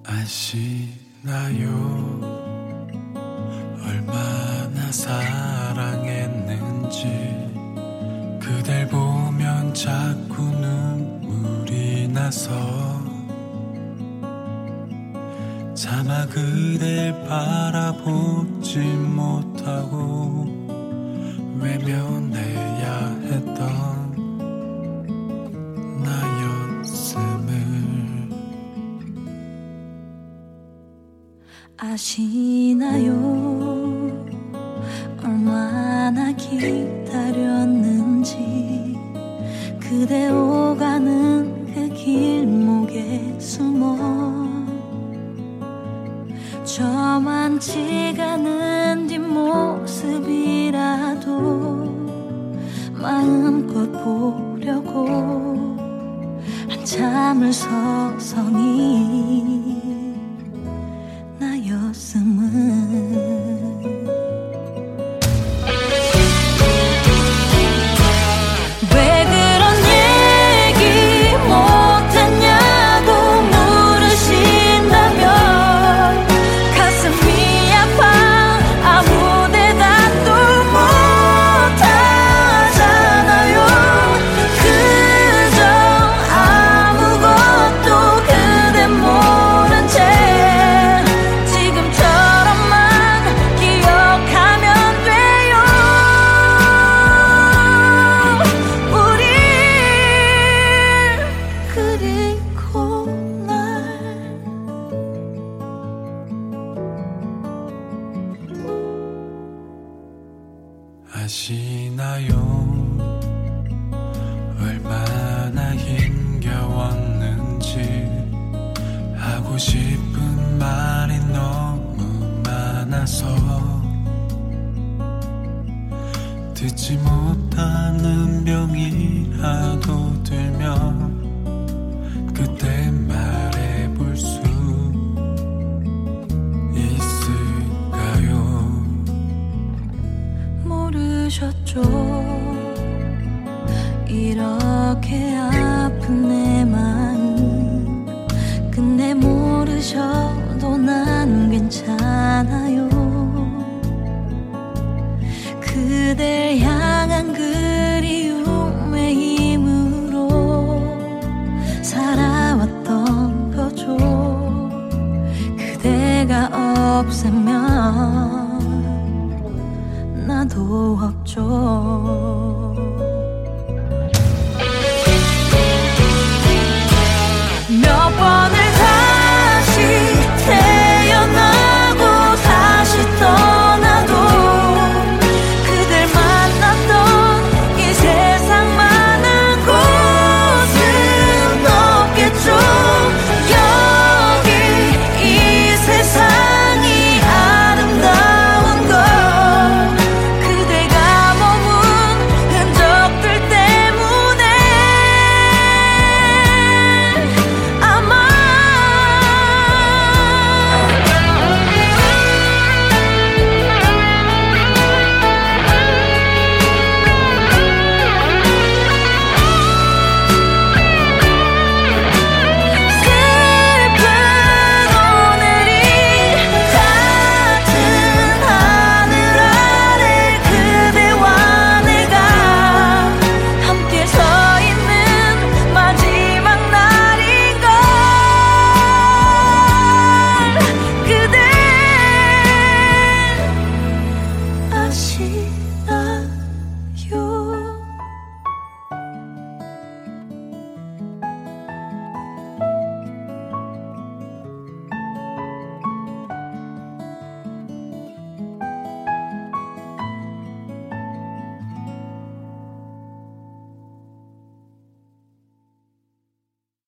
아시나요? 얼마나 사랑했는지 그댈 보면 자꾸 눈물이 나서 차마 그댈 바라보지 못하고 외면해야 했던 아시나요? 얼마나 기다렸는지 그대 오가는 그 길목에 숨어 저만치가 않은 뒷모습이라도 마음껏 보려고 한참을 서성이 왜 그런 얘기 못했냐고 물으신다면 가슴이 아파 아무 대답도 못하잖아요. 그저 아무것도 그대 모른 채 아시나요? 얼마나 힘겨웠는지 하고 싶은 말이 너무 많아서 듣지 못하는 병이라도 들면 그때 말해볼 수 모르셨죠? 이렇게 아픈 내 마음 근데 모르셔도 난 괜찮아요. 그댈 향한 그리움의 힘으로 살아왔던 거죠. 그대가 없으면 나도 없죠.